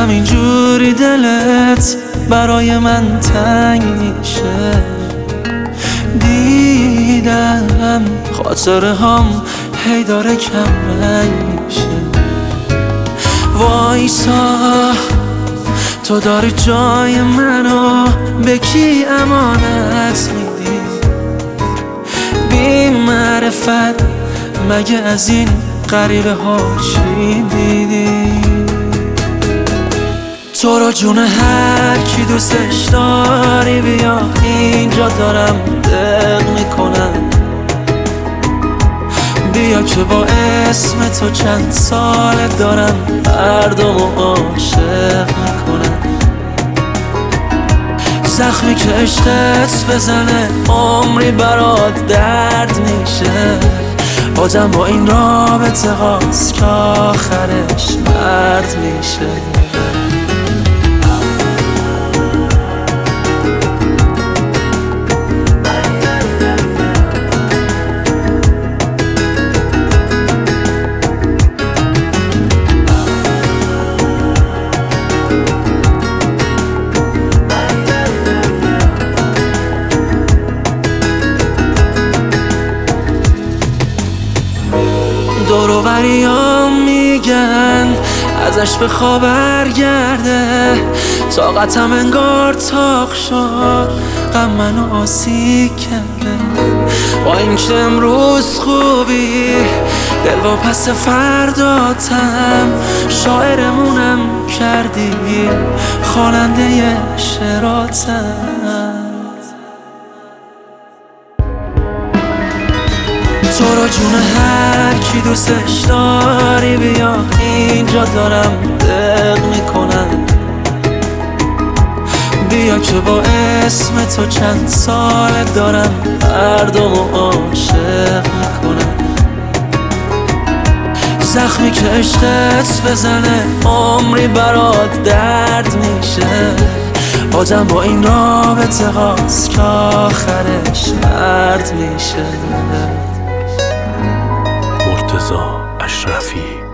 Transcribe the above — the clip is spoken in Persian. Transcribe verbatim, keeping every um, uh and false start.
همینجوری دلت برای من تنگ میشه. دیدم خاطره هم هی داره کم رنگ میشه. وایسا تو داری جای منو به کی امانت میدی؟ بی معرفت مگه از این غریبه ها چی دیدی؟ تو رو جون هر کی دوستش داری بیا اینجا دارم دق میکنم. بیا که با اسم تو چند سال دارم مردمو عاشق میکنم. زخمی که عشقت بزنه عمری برات درد میشه. آدم با این رابطه هاست که آخرش مرد میشه. دوروبریام میگن ازش بخوا برگرده. طاقتم انگار تاق شد غم منو آسیب کرده. با اینکه امروز خوبی دل و پس فرداتم شاعرمونم کردی خواننده شعراتم. تو رو جون هر کی دوستش داری بیا اینجا دارم دق میکنم. بیا که با اسم تو چند سال دارم مردمو عاشق میکنم. زخمی که عشقت بزنه عمری برات درد میشه. آدم با این رابطه هاست که آخرش مرد میشه. مرتضی اشرفی